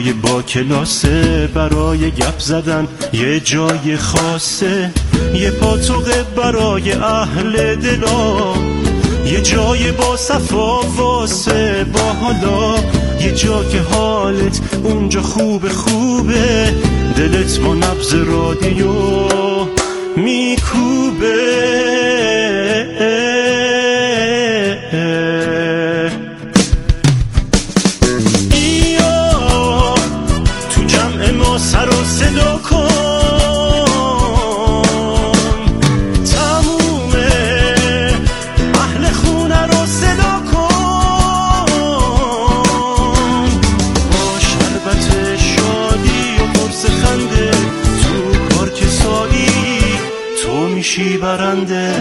با کلاسه برای گپ زدن یه جای خاصه، یه پاتوقه برای اهل دلا، یه جای با صفا واسه با حالا، یه جا که حالت اونجا خوبه خوبه، دلت با نبض رادیو میکوبه. ایا تو جمع ما سر و صدا کن، تموم اهل خونه رو صدا کن، با شربت شادی و قرص خنده تو پارک سایی تو میشی برنده.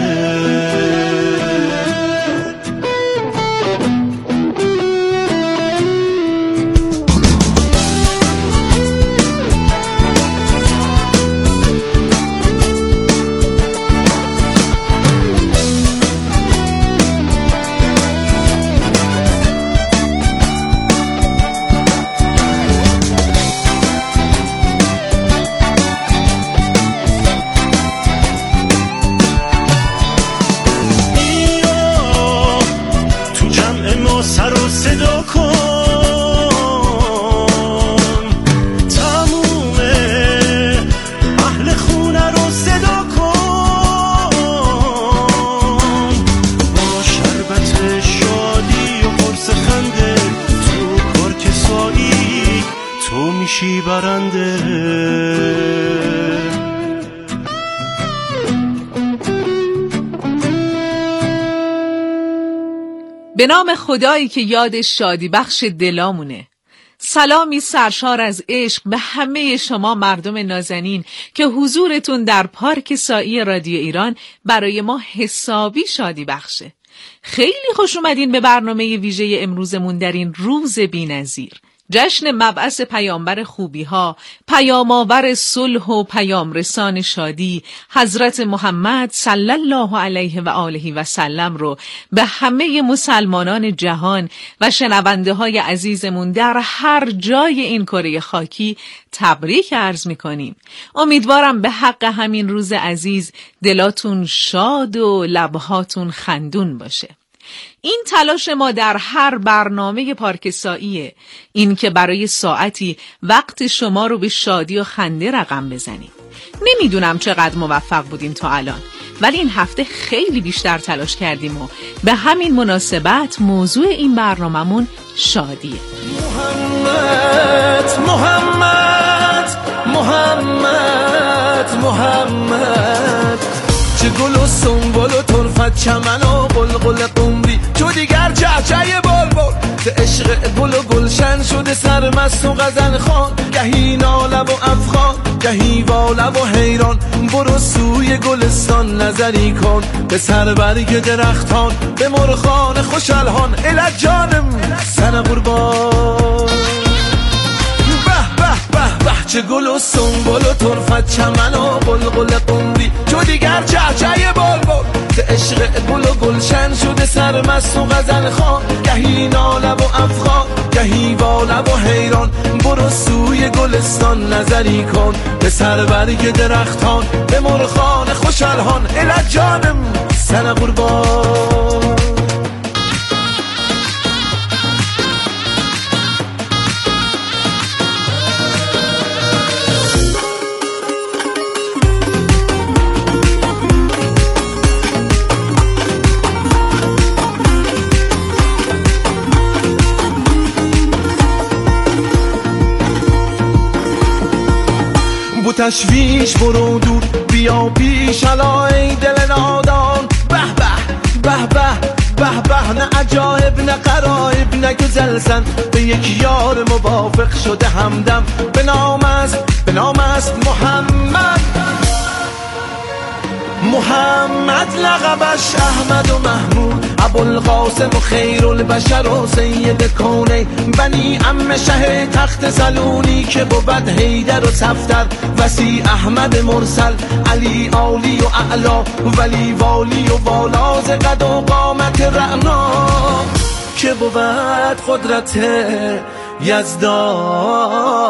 سر و صدا کن، تموم اهل خونه رو صدا کن، با شربت شادی و قرص خنده تو پارک سایی تو میشی برنده. به نام خدایی که یادش شادی بخش دلامونه. سلامی سرشار از عشق به همه شما مردم نازنین که حضورتون در پارک سایی رادیو ایران برای ما حسابی شادی بخشه. خیلی خوش اومدین به برنامه ویژه امروزمون در این روز بی‌نظیر، جشن مبعث پیامبر خوبی ها، پیام‌آور صلح و پیام رسان شادی حضرت محمد صلی الله علیه و آله و سلم رو به همه مسلمانان جهان و شنونده های عزیزمون در هر جای این کره خاکی تبریک عرض می‌کنیم. امیدوارم به حق همین روز عزیز دلاتون شاد و لبهاتون خندون باشه. این تلاش ما در هر برنامه پارک ساییه، این که برای ساعتی وقت شما رو به شادی و خنده رقم بزنیم. نمیدونم چقدر موفق بودیم تا الان، ولی این هفته خیلی بیشتر تلاش کردیم و به همین مناسبت موضوع این برنامه‌مون شادیه. محمد محمد محمد محمد، چه گل و سنبل و طرفت چمن و قلقل قمری، تو دیگر چهچه بلبل ز عشق گل و گلشن شده سرمست و غزل خوان، گهی ناله و افغان گهی واله و حیران، برو سوی گلستان نظری کن به سر برگ درختان، به مرغان خوش الحان الى جانم سن قربان. چه گل و سنبل و طرفت چمن و قلقل قمری، تو دیگر چهچه بلبل ز عشق گل و گلشن شده سرمست و غزل خوان، گهی ناله و افغان گهی واله و حیران، برو سوی گلستان نظری کن به سر برگ درختان، به مرغان خوش الحان الى جانم سن قربان. تشویش برو دور بیا پیش الا ای دل نادان، به به به به به به، نه عجایب نه غرایب نه گزلزن، به یک یار موافق شده همدم، به نام است محمد. محمد لقبش احمد و محمود، ابوالقاسم و خیر البشر و سید کونه، بنی عم شه تخت سلونی که بود حیدر و صفتر، وسی احمد مرسل علی عالی و اعلا، ولی والی و والاز قد و قامت رعنا، که بود قدرت یزدان.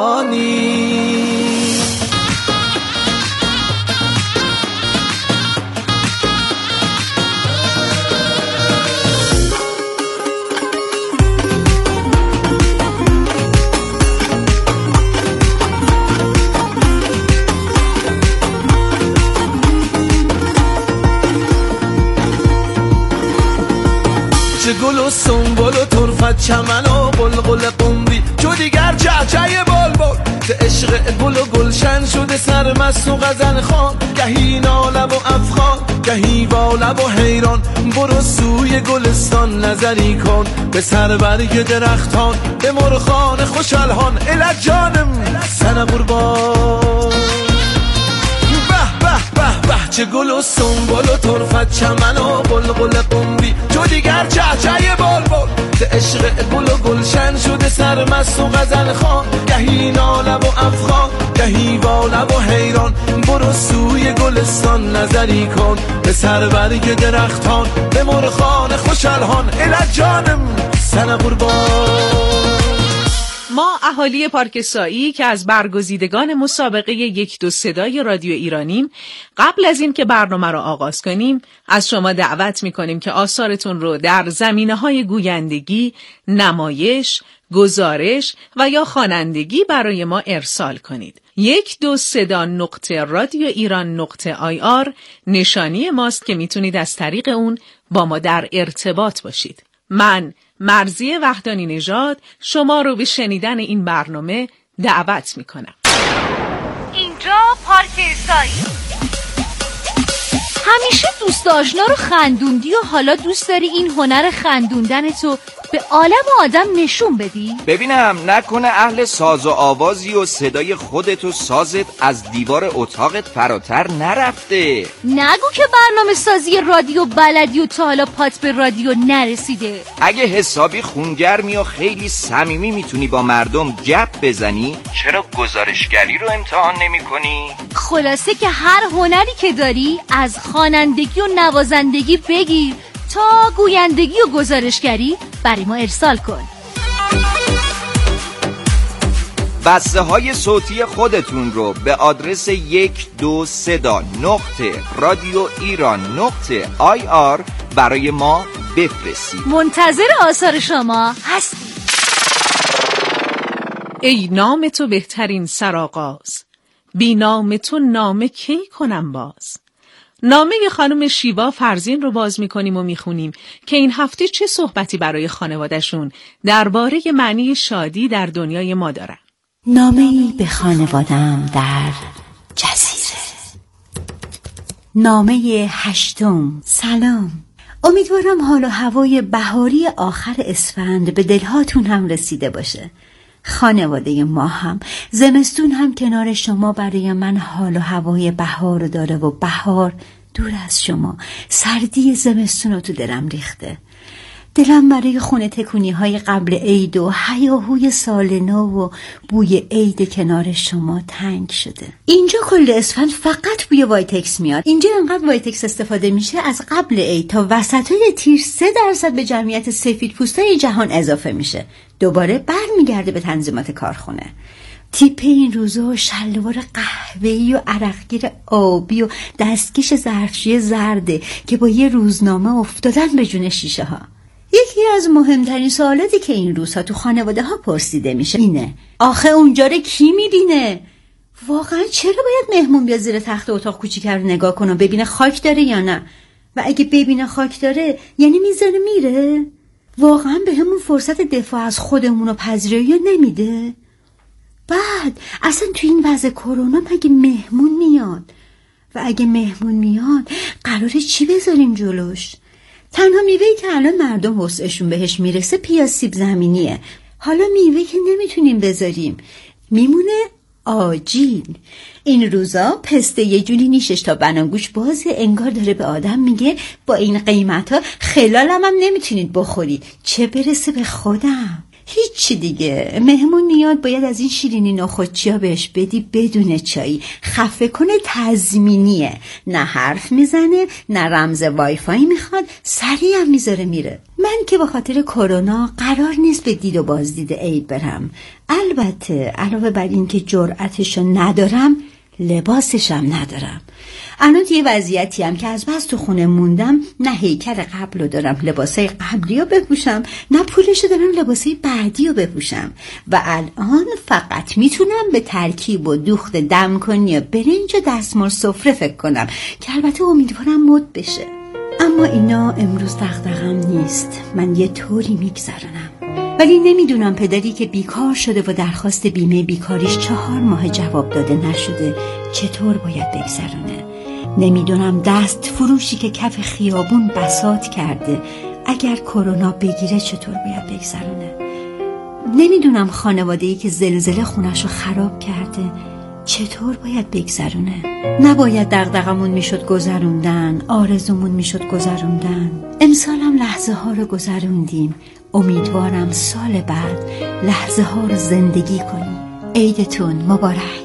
گل و سنبل و طرفت چمن و قلقل قمری چو دیگر چهچه بلبل ز عشق گل و گلشن شده سرمست و غزل خوان گهی ناله و افغان گهی واله و حیران برو سوی گلستان نظری کن به سر برگ درختان به مرغان خوش الحان اله جانم سن قربان چه گل و سنبل و طرفت چمن و قلقل قمری چو دیگر چهچه بلبل ز عشق گل و گلشن شده سرمست و غزل خوان گهی ناله و افغان گهی واله و حیران برو سوی گلستان نظری کن به سر برگ درختان به مرغان خوش الحان اله جانم سن قربان. ما اهالی پارک سایی که از برگزیدگان مسابقه 1 2 صدای رادیو ایرانیم، قبل از این که برنامه را آغاز کنیم از شما دعوت می‌کنیم که آثارتون رو در زمینه‌های گویندگی، نمایش، گزارش و یا خوانندگی برای ما ارسال کنید. 12صدا.radioiran.ir نشانی ماست که میتونید از طریق اون با ما در ارتباط باشید. من مرضیه وحدانی نژاد شما رو به شنیدن این برنامه دعوت میکنم. اینجا پارک سایی. همیشه دوست آشنا رو خندوندی و حالا دوست داری این هنر خندوندن تو به عالم آدم نشون بدی؟ ببینم نکنه اهل ساز و آوازی و صدای خودت و سازت از دیوار اتاقت فراتر نرفته. نگو که برنامه سازی رادیو بلدی و تا حالا پات به رادیو نرسیده. اگه حسابی خونگرمی و خیلی صمیمی میتونی با مردم گپ بزنی، چرا گزارشگری رو امتحان نمی کنی؟ خلاصه که هر هنری که داری از خوانندگی و نوازندگی بگیر تا گویندگی و گزارشگری برای ما ارسال کن. بسته های صوتی خودتون رو به آدرس 12صدا.radioiran.ir برای ما بفرستید. منتظر آثار شما هستیم. ای نام تو بهترین سرآغاز، بی نام تو نامه کی کنم باز. نامه خانم شیوا فرزین رو باز می‌کنیم و می‌خونیم که این هفته چه صحبتی برای خانواده‌شون درباره معنی شادی در دنیای ما دارن. نامه‌ای به خانواده‌ام در جزیره. نامه 8. سلام. امیدوارم حال و هوای بهاری آخر اسفند به دلهاتون هم رسیده باشه. خانواده ما هم زمستون هم کنار شما برای من حال و هوای بهار داره و بهار دور از شما سردی زمستون رو تو دلم ریخته. دلم برای خونه تکونی های قبل عید و هیاهوی سال نو و بوی عید کنار شما تنگ شده. اینجا کل اسفند فقط بوی وایتکس میاد. اینجا انقدر وایتکس استفاده میشه از قبل عید تا وسطای تیر 3% به جمعیت سفید پوستای جهان اضافه میشه. دوباره برمیگرده به تنظیمات کارخونه. تیپ این روزا شلوار قهوه‌ای و عرقگیر آبی و دستکش ظرفشویی زرده که با یه روزنامه افتادن به جون شیشه ها. یکی از مهمترین سوالاتی که این روزها تو خانواده ها پرسیده میشه اینه: آخه اونجا رو کی میبینه؟ واقعا چرا باید مهمون بیاد زیر تخت اتاق کوچیکه رو نگاه کنه و ببینه خاک داره یا نه؟ و اگه ببینه خاک داره یعنی میذاره میره؟ واقعا به همون فرصت دفاع از خودمون و پذیرایی نمیده؟ بعد اصلا تو این وضع کرونا مگه مهمون میاد؟ و اگه مهمون میاد قراره چی بذاریم جلوش؟ تنها میوهی که الان مردم وسعشون بهش میرسه پیاز سیب زمینیه. حالا میوهی که نمیتونیم بذاریم میمونه آجیل. این روزا پسته یه جوری نیشش تا بناگوش بازه، انگار داره به آدم میگه با این قیمت ها خلالم هم نمیتونید بخورید، چه برسه به خودم. هیچی دیگه. مهمون میاد باید از این شیرینی نخودچیا بهش بدی بدون چایی. خفه کنه تضمینیه، نه حرف میزنه نه رمز وایفای میخواد، سریع هم میذاره میره. من که به خاطر کرونا قرار نیست به دید و بازدید عید برم. البته علاوه بر این که جرأتشو ندارم لباسشم ندارم. الان توی وضعیتی هم که از بس تو خونه موندم، نه هیکل قبل رو دارم لباسای قبلی رو بپوشم، نه پولشو دارم لباسای بعدی رو بپوشم و الان فقط میتونم به ترکیب و دوخت دم کنی و برنج و دستمال سفره فکر کنم که البته امیدوارم مد بشه. اما اینا امروز دغدغه‌ام نیست. من یه طوری میگذرونم. ولی نمیدونم پدری که بیکار شده و درخواست بیمه بیکاریش 4 ماه جواب داده نشده چطور باید بگذرونه. نمیدونم دست فروشی که کف خیابون بساط کرده اگر کرونا بگیره چطور باید بگذرونه. نمیدونم خانواده‌ای که زلزله خونش رو خراب کرده چطور باید بگذرونه. نباید دغدغمون میشد گذروندن، آرزومون میشد گذروندن. امسال هم لحظه ها رو گذروندیم. امیدوارم سال بعد لحظه ها رو زندگی کنیم. عیدتون مبارک.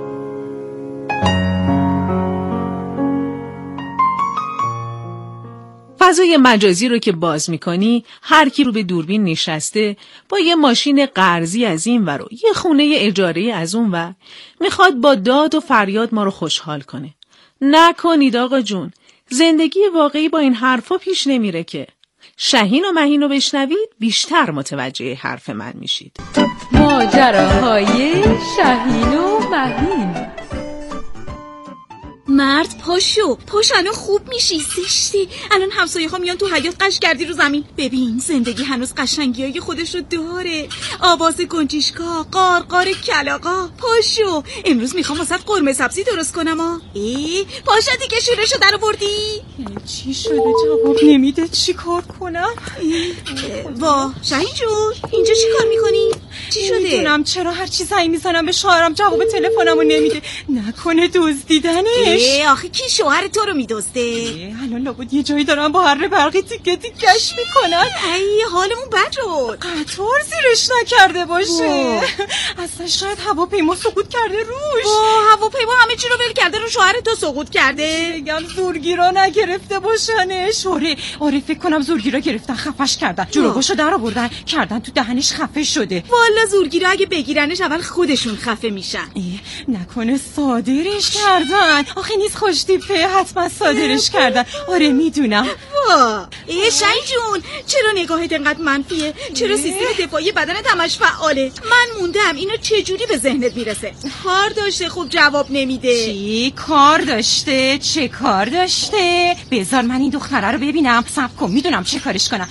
فضای مجازی رو که باز میکنی، هر کی رو به دوربین نشسته با یه ماشین قرضی از این ور و یه خونه اجاره از اون ور میخواد با داد و فریاد ما رو خوشحال کنه. نکنید آقا جون، زندگی واقعی با این حرفا پیش نمیره که. شهین و مهین رو بشنوید بیشتر متوجه حرف من میشید. ماجراهای شهین و مهین. مرد پاشو الان خوب میشی. زشته الان همسایه ها میان تو حیاط قش کردی رو زمین. ببین زندگی هنوز قشنگیای خودش رو داره. آواز گنجشکا، قارقار کلاغا. پاشو امروز میخوام واسات قرمه سبزی درست کنم. پاشو دیگه شورشو در آوردی. چی شده جواب نمیده؟ چی کار کنم؟ وا شهین جون اینجا چی کار میکنی؟ چی شده؟ نمیدونم چرا هر چی زنگ میزنم به شوهرم جواب تلفنمو نمیده. نکنه دزدیدنش؟ آخه کی شوهر تو رو میدزده؟ الان لابد یه جایی دارن با هر برقی تیکه تیکش میکنن. ای حالمون بد شد. قطار زیرش نکرده باشه. اصلا شاید هواپیما سقوط کرده روش. هواپیما همه چی رو ول کرده رو شوهر تو سقوط کرده. میگم زورگیرا نگرفته باشنش. آره فکر کنم زورگیرا گرفتن خفش کردن. جلوگاشو در آوردن کردن تو دهنش خفه شده. والا زورگیرا اگه بگیرنش اول خودشون خفه میشن. نکنه صادرش کردن. آخه نیست خوش تیپه، حتما صادرش کردن. آره میدونم. شهین جون چرا نگاهت انقدر منفیه؟ چرا سیستم دفاعی بدنت همش فعاله؟ من موندم اینو چجوری به ذهنت میرسه؟ کار داشته خوب جواب نمیده. چی کار داشته؟ چه کار داشته؟ بذار من این دختره رو ببینم. صبر کن میدونم چه کارش کنم.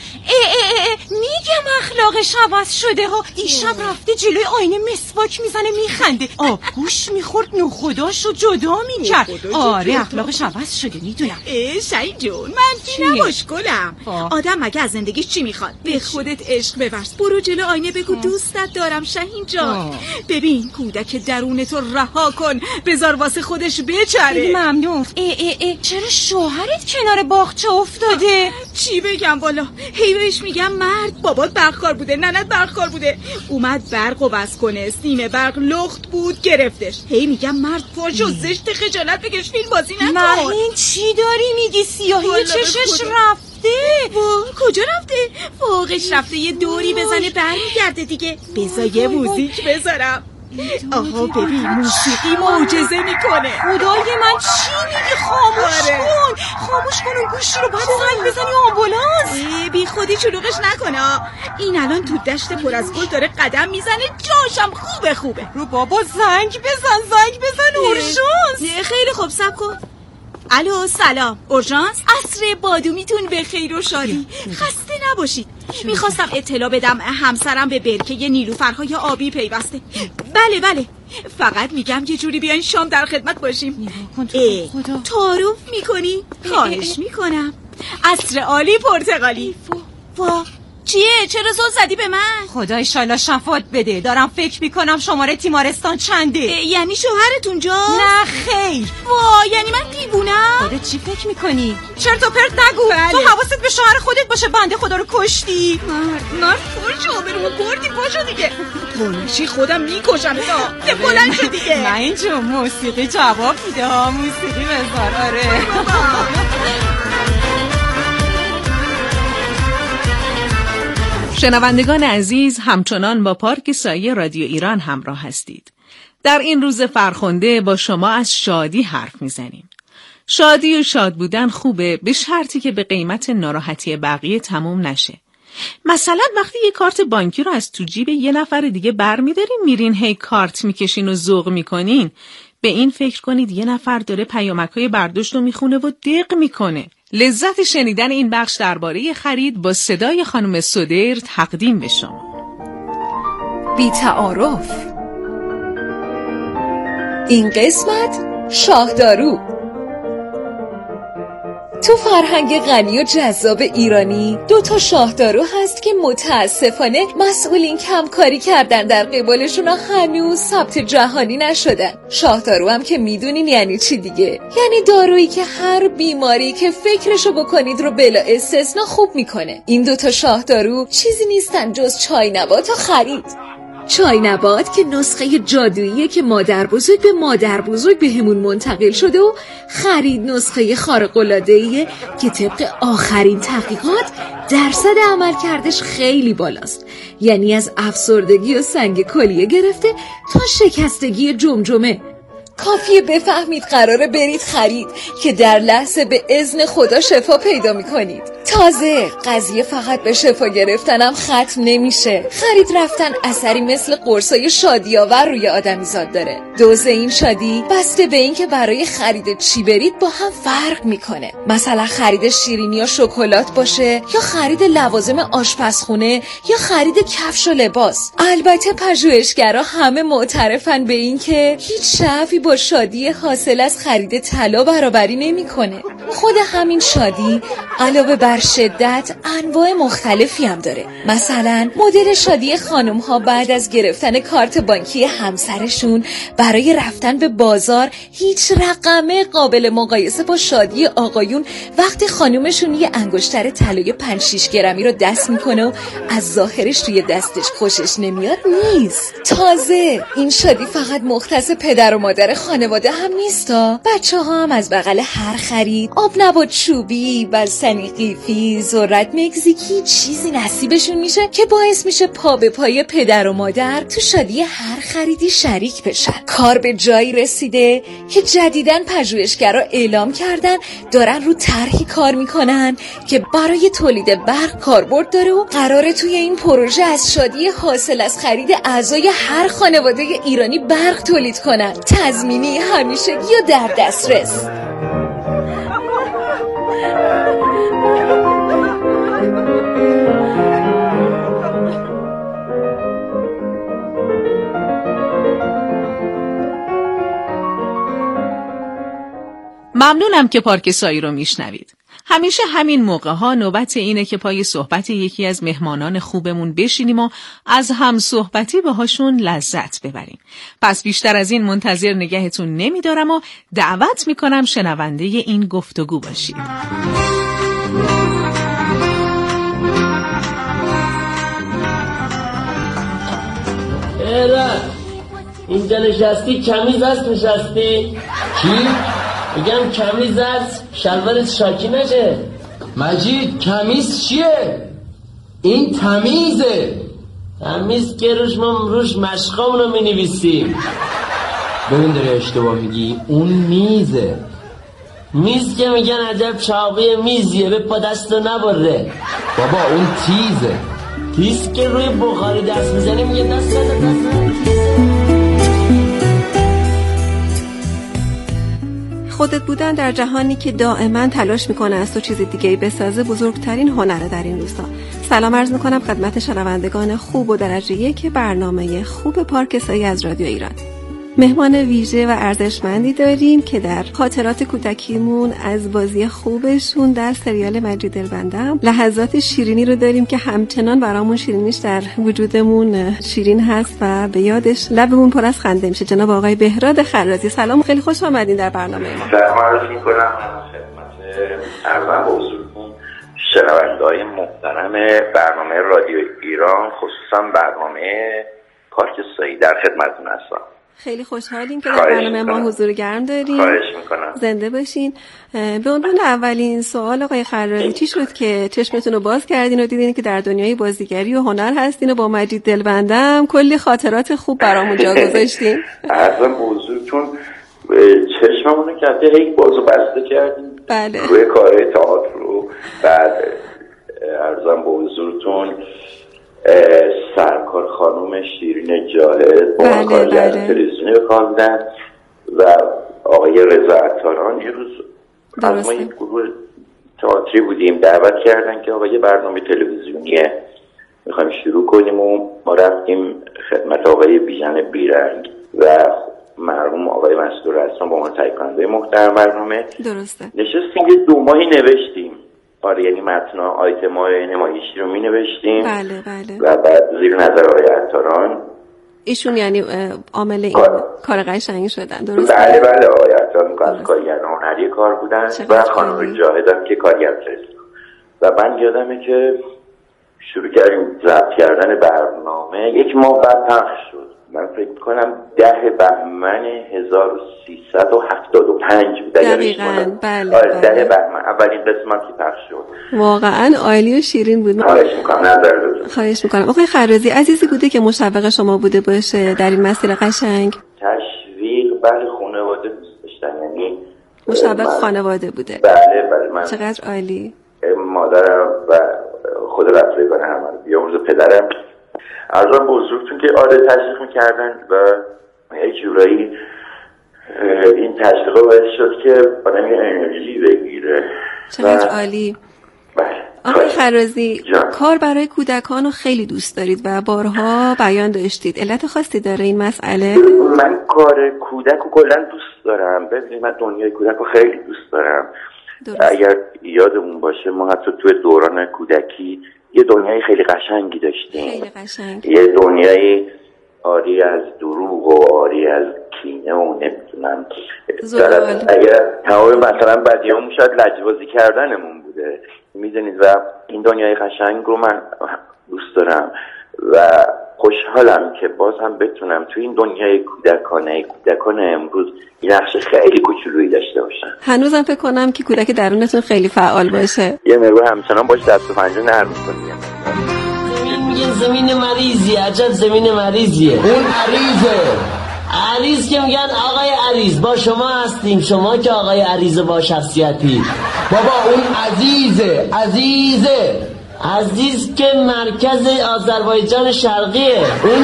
میگم اخلاقش عوض شده ها. دیشب رفته جلوی آینه مسواک میزنه میخنده. آبگوش میخورد نخداشو جدا میکرد. آره اخلاقش عوض شده میدونم. شهین جون منفی نباش گلم. آدم مگه از زندگیش چی میخواد؟ به خودت عشق بورز. برو جلو آینه بگو دوستت دارم شهین جان. ببین کودک درون تو رها کن بذار واسه خودش بچره. ممنون. چرا شوهرت کنار باغچه افتاده؟ چی بگم والا هی بهش میگم مرد. بابات برقکار بوده، ننت برقکار بوده، اومد برقو بس کنه، سیم برق لخت بود گرفتش. هی میگم مرد پاشو زشت خجالت بکش فیلم بازی نکن. مهین چی داری میگی؟ سیاهی چشش رفته. کجا رفته؟ فوقش رفته یه دوری بزنه برمیگرده دیگه. بذار یه موزیک بذارم. آها ببین موسیقی معجزه میکنه. خدای من چی میگی؟ خاموش کن اون گوشی رو. باید زنگ بزنی آمبولانس. بی خودی شلوغش نکنه. این الان تو دشت پر از گل داره قدم میزنه. جاشم خوبه. رو بابا زنگ بزن اورژانس. خیلی خوب صبر کن. الو سلام اورژانس. عصر بادومیتون به خیر و شادی. خسته نباشید. میخواستم اطلاع بدم همسرم به برکه نیلوفرهای آبی پیوسته. بله فقط میگم یه جوری بیاین شام در خدمت باشیم. تعارف میکنی؟ خواهش میکنم. عصر عالی پرتقالی. چیه؟ چرا زل زدی به من؟ خدا ایشالله شفاعت بده. دارم فکر میکنم شماره تیمارستان چنده. یعنی شوهرتون جا؟ نه خیر. یعنی من دیوونم؟ خودت چی فکر میکنی؟ چرت و پرت نگو. تو حواست به شوهر خودت باشه. بنده خدا رو کشتی. مرد پاشو برو بردی پاشو دیگه. بلنشی خودم میکشم تا بلند شو دیگه. من اینجا موسیقی جواب میده. موسیقی بذار. آره شنوندگان عزیز، همچنان با پارک سایه رادیو ایران همراه هستید. در این روز فرخنده با شما از شادی حرف میزنیم. شادی و شاد بودن خوبه به شرطی که به قیمت ناراحتی بقیه تموم نشه. مثلا وقتی یه کارت بانکی رو از تو جیب یه نفر دیگه برمی‌دارین میرین هی کارت میکشین و ذوق میکنین، به این فکر کنید یه نفر داره پیامک‌های برداشت رو میخونه و دق میکنه. لذت شنیدن این بخش درباره خرید با صدای خانم سدیر تقدیم به شما. بی‌تعارف. این قسمت شاهدارو. تو فرهنگ غنی و جذاب ایرانی 2 شاهدارو هست که متاسفانه مسئولین کمکاری کردن در قبالشون هنوز ثبت جهانی نشدن. شاهدارو هم که میدونین یعنی چی دیگه؟ یعنی دارویی که هر بیماری که فکرشو بکنید رو بلا استثنا خوب میکنه. این 2 شاهدارو چیزی نیستن جز چای نبات و خرید. چای نبات که نسخه جادوییه که مادر بزرگ به مادر بزرگ به همون منتقل شده و خرید نسخه خارق‌العاده‌ایه که طبق آخرین تحقیقات درصد عمل کردش خیلی بالاست. یعنی از افسردگی و سنگ کلیه گرفته تا شکستگی جمجمه. کافیه بفهمید قراره برید خرید که در لحظه به اذن خدا شفا پیدا میکنید. تازه قضیه فقط به شفا گرفتنم ختم نمیشه. خرید رفتن اثری مثل قرصای شادی‌آور روی آدمیزاد داره. دوز این شادی بسته به این که برای خرید چی برید با هم فرق میکنه. مثلا خرید شیرینی یا شکلات باشه یا خرید لوازم آشپزخونه یا خرید کفش و لباس. البته پژوهشگرا همه معترفن به این که هیچ شعفی با شادی حاصل از خرید طلا برابری نمیکنه. خود همین شادی علاوه بر شدت انواع مختلفی هم داره. مثلا مدل شادی خانم ها بعد از گرفتن کارت بانکی همسرشون برای رفتن به بازار هیچ رقمه قابل مقایسه با شادی آقایون وقتی خانومشون یه انگشتر طلای 5-6 گرمی رو دست میکنه و از ظاهرش توی دستش خوشش نمیاد نیست. تازه این شادی فقط مختص پدر و مادر خانواده هم نیستا. بچه ها هم از بغل هر خرید آب نبات چوبی، بلسنی قیفی، ذرت مکزیکی چیزی نصیبشون میشه که باعث میشه پا به پای پدر و مادر تو شادی هر خریدی شریک بشن. کار به جایی رسیده که جدیداً پژوهشگرا اعلام کردن دارن رو طرحی کار میکنن که برای تولید برق کاربرد داره و قراره توی این پروژه از شادی حاصل از خرید اعضای هر خانواده ایرانی برق تولید کنن. تضمینی، همیشگی و در دسترس. ممنونم که پارک سایی رو میشنوید. همیشه همین موقع ها نوبت اینه که پای صحبت یکی از مهمانان خوبمون بشینیم و از هم صحبتی باهاشون لذت ببریم. پس بیشتر از این منتظر نگهتون نمیدارم و دعوت میکنم شنونده این گفتگو باشید. اینجا نشستی کمیز هست نشستی؟ چی؟ میگم کمیز هست شلوارت شاکی نشه. مجید کمیز چیه؟ این تمیزه. تمیز که روش مشقامونو می نویسیم. ببین داری اشتباه میگی، اون میزه. میز که میگن عجب چاقوی میزیه به پا دست رو نبره. بابا اون تیزه. تیز که روی بخاری دست میزنی میگه دست بده. خودت بودن در جهانی که دائما تلاش میکنه از تو چیز دیگه‌ای بسازه بزرگترین هنره در این روزها. سلام عرض میکنم خدمت شنوندگان خوب و درجه یک برنامه خوب پارک سایی از رادیو ایران. مهمان ویژه و ارزشمندی داریم که در خاطرات کودکیمون از بازی خوبشون در سریال مجید دلبندم لحظات شیرینی رو داریم که همچنان برامون شیرینیش در وجودمون شیرین هست و به یادش لبمون پر از خنده میشه. جناب آقای بهراد خرازی، سلام، خیلی خوش آمدین در برنامه ما. سلام عرض میکنم خدمت ارزم به حضورتون شنونده‌های محترم برنامه رادیو ایران، خصوصا برنامه پارک سایی، در خدمتتون هستم. خیلی خوشحالیم که در برنامه ما حضور گرم داریم. خواهش میکنم. زنده باشین. به عنوان اولین سوال آقای خرازی، چی شد که چشمتون رو باز کردین و دیدین که در دنیای بازیگری و هنر هستین و با مجید دلبندم کلی خاطرات خوب برامون جا گذاشتین؟ ارزم به حضورتون چشممون رو که هی باز و بسته کردیم. بله. روی کارهای تئاتر رو. بعد ارزم به حضورتون سرکار خانم شیرین جاهد با کارگر تلویزیونی خواندن و آقای رضا عطاران یه روز از ما این گروه تئاتری بودیم، دعوت کردن که آقا یه برنامه تلویزیونیه میخوایم شروع کنیم و ما رفتیم خدمت آقای بیژن بیرنگ و مرحوم آقای مسعود رسام با ما تهیه کننده محترم برنامه. درسته. نشستیم یه 2 ماهی نوشتیم. آره یعنی متن آیتم‌های نمایشی رو می نوشتیم. بله بله. و بعد زیر نظر آقای عطاران ایشون یعنی عامل این کار قشنگی شدن. درسته. بله بله آقای عطاران کارگر هنری کار بودن و خانم جاهد هم که کارگر فرست. و من یادمه که شروع کردیم ضبط کردن برنامه. 1 ماه بعد پخش شد. من فکر کنم 10 بهمن 1375 بود. دقیقاً بله. آره 10 بهمن اولین قسمتی پخش شد. واقعاً عالی و شیرین بود. خواهش میکنم. آقای خرازی عزیزی بوده که مشوق شما بوده باشه در این مسیر قشنگ؟ تشویق بله، خانواده دوست داشتن، یعنی مشوق خانواده بوده. بله من چقدر عالی. مادرم و خود رفتگان همه بیاموز پدرم ارزان بزرگتون که تشویق میکردن و یه جورایی این تشویق باعث شد که آدم یه انرژی بگیره. چقدر عالی. آقای خرازی کار برای کودکان رو خیلی دوست دارید و بارها بیان داشتید. علت خاصی داره این مسئله؟ من کار کودک رو کلا دوست دارم. ببینید من دنیای کودک رو خیلی دوست دارم. اگر یادمون باشه ما حتی توی دوران کودکی یه دنیای خیلی قشنگی داشتیم. خیلی قشنگ. یه دنیای آری از دروغ و آری از کینه و نمیدونم اگر تمام مثلا بدیامون شاید لجبازی کردنمون بوده میدونید و این دنیای قشنگ رو من دوست دارم و خوشحالم که باز هم بتونم توی این دنیای کودکان امروز یه نقش خیلی کوچولویی داشته باشم. هنوزم فکر کنم که کودک درونتون خیلی فعال باشه. یه مقدار همچنان باش دست و پنجه نرم می‌کنیم. میگن زمین مریضی، عجب زمین مریضیه. اون عریض که میگن آقای عریض با شما هستیم، شما که آقای عریض با شخصیتی. بابا اون عزیز که مرکز آذربایجان شرقیه. اون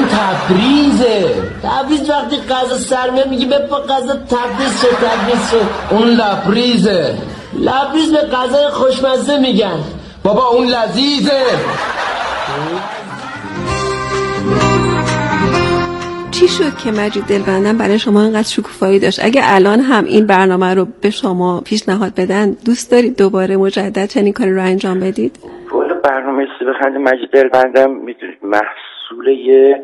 تبریز وقتی غذا سرمه میگی بپا غذا تبریز شد. اون لبریز به غذای خوشمزه میگن. بابا اون لذیذه. چی شد که مجید دلبندم برای شما اینقدر شکوفایی داشت؟ اگه الان هم این برنامه رو به شما پیشنهاد بدن دوست دارید دوباره مجدد چنین کاری رو انجام بدید؟ والا برنامه سیبخند مجید دلبندم میدونید محصول یه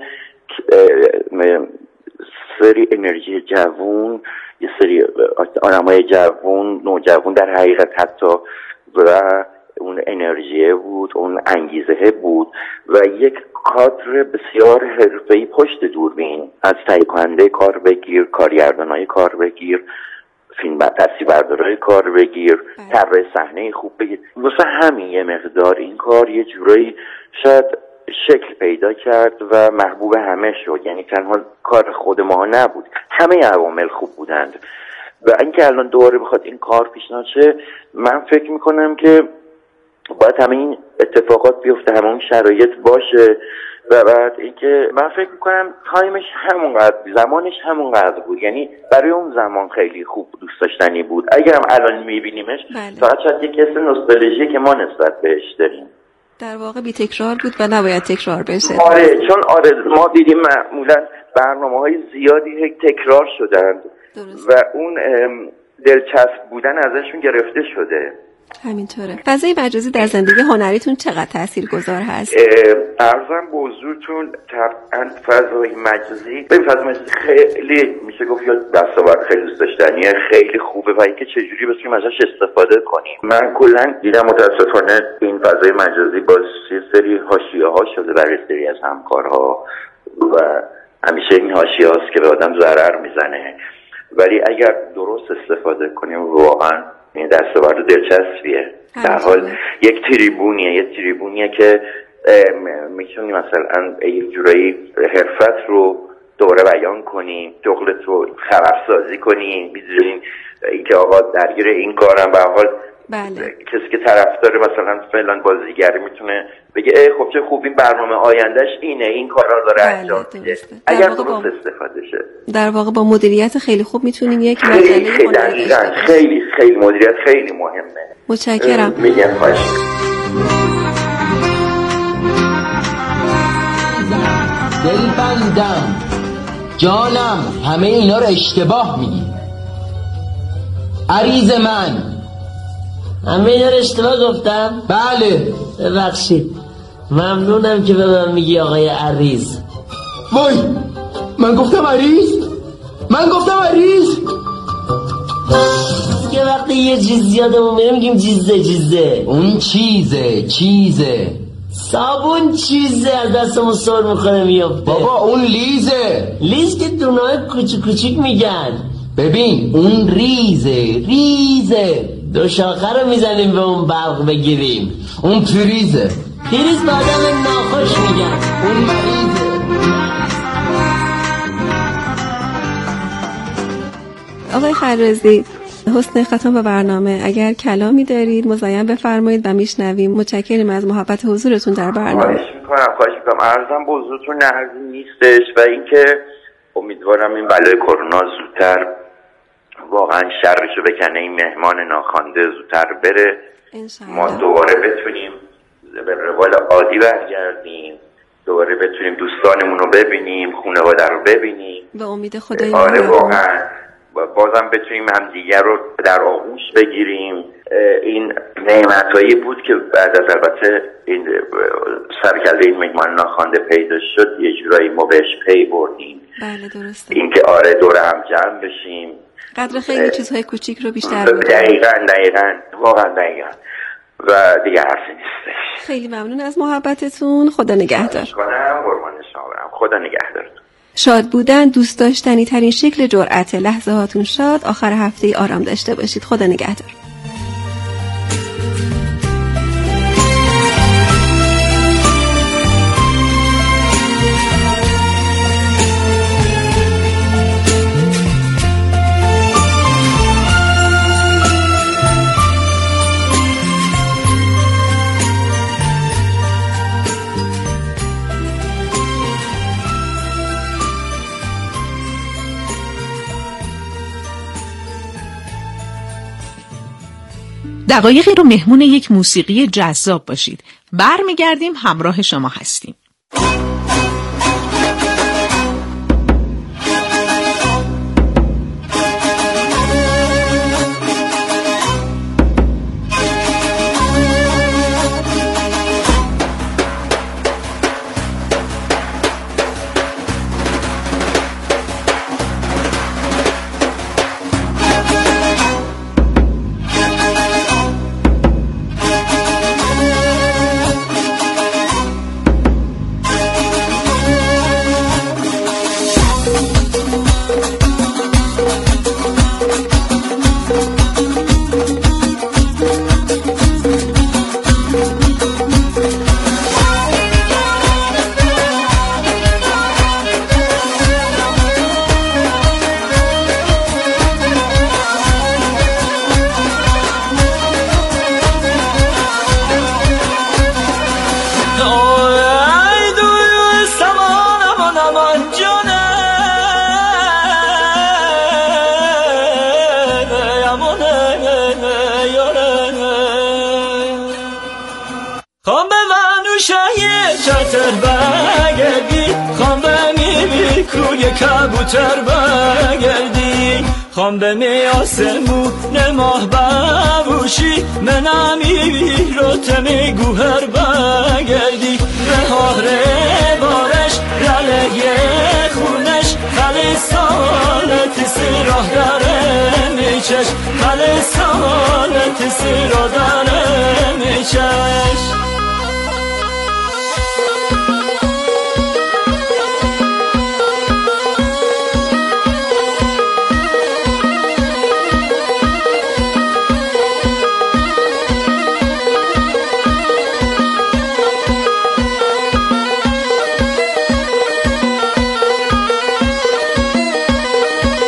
سری انرژی جوون، یه سری آدمای جوون، نوجوان در حقیقت حتی و اون انرژی بود، اون انگیزه بود و یک کادر بسیار حرفه‌ای پشت دوربین از تهیه کننده کار بگیر، کارگردانای کار بگیر، فیلم تصویربردارای کار بگیر، طراح صحنه خوب بگیر. واسه همین یه مقدار این کار یه جورایی شاید شکل پیدا کرد و محبوب همه شد. یعنی تنها کار خود ما نبود، همه عوامل خوب بودند و اینکه الان دوباره بخواد این کار پیشنهاد شه، من فکر میکنم که باید همه این اتفاقات بیفته، همه اون شرایط باشه و بعد اینکه من فکر میکنم تایمش همونقدر، زمانش همونقدر بود. یعنی برای اون زمان خیلی خوب دوست داشتنی بود. اگرم الان میبینیمش فقط شاید یک حس نوستالژی که ما نسبت بهش داریم. در واقع بی تکرار بود و نباید تکرار بشه. چون ما دیدیم معمولا برنامه‌های زیادی تکرار شدند و اون دلچسب بودن ازشون گرفته شده. همینطوره. فضای مجازی در زندگی هنریتون چقدر تاثیرگذار هست؟ عرضم به حضورتون طبعا فضای مجازی خیلی میشه گفت یا دستاورد خیلی دوست داشتنیه، خیلی خوبه و اینکه چجوری بتونیم ازش استفاده کنیم. من کلا دیدم متاسفانه این فضای مجازی با یه سری حاشیه‌ها شده برای سری از همکارها و همیشه این حاشیه‌هاست که به آدم ضرر میزنه، ولی اگر درست استفاده کنیم واقعا این دستاورد دلچسبیه. در حال یک تریبونیه که میتونی مثلا یک جورایی حرفت رو دوره بیان کنی، شغلت رو خبرسازی کنی، میدونین اینکه آقا درگیر این کارم به حال کسی که طرفدار مثلا فلان بازیگر میتونه بگه خب چه خوب این برنامه آیندهش اینه، این کارا داره انجام میده، اگر درست استفاده شه. در واقع با مدیریت خیلی خوب میتونیم یک مجله خیلی خیلی مدیریت خیلی مهمه. متشکرم. میگم خواهش. دلبندم جانم همه اینا رو اشتباه میگی. عریض من همه اینا رو اشتباه گفتم؟ بله ببخشید، ممنونم که به من میگی آقای عریض. وای من گفتم عریض؟ من گفتم عریض؟ یه وقتی یه چیز یادمون میره میگیم چیزه. اون چیزه صابون چیزه از دستمون سر میخوره میفته. بابا اون لیزه. لیز که دونه‌های کوچیک میگن. ببین اون ریزه دو شاخه رو میزنیم به اون برق بگیریم. اون پریزه. پریز به آدم ناخوش میگن. اون مریضه. آقای خرازی، حسن ختام به برنامه، اگر کلامی دارید مزاحم بفرمایید و میشنویم. متشکرم از محبت حضورتون در برنامه. خواهش میکنم. عرضم به حضورتون نهزی نیستش و اینکه امیدوارم این بلای کرونا زودتر واقعا شرشو بکنه، این مهمان ناخوانده زودتر بره، ما دوباره بتونیم به روال عادی برگردیم، دوباره بتونیم دوستانمون رو ببینیم، خانواده رو ببینیم. به امید خدای واقعا بازم بتونیم همدیگر رو در آغوش بگیریم. این نعمتایی بود که بعد از البته این سرکله این مهمان ناخوانده پیدا شد یه جورایی ما بهش پی بردیم. بله درسته. این که دور هم جمع بشیم، قدر خیلی چیزهای کوچیک رو بیشتر دقیقاً واقعا دقیقاً و دیگه حرفی نیستش. خیلی ممنون از محبتتون. خدا نگهدار. خدا نگهدار. شاد بودن دوست داشتنی ترین شکل جرأت. لحظه هاتون شاد، آخر هفته آرام داشته باشید. خدا نگهدار. دقایقی رو مهمون یک موسیقی جذاب باشید. برمیگردیم همراه شما هستیم. کبوتر بگردی خام به می آسمون ماه ببوشی منمی رو تمی گوهر بگردی بهاره بارش رله خونش خلی سالتی سی راه داره میچش خلی سالتی سی راه داره میچش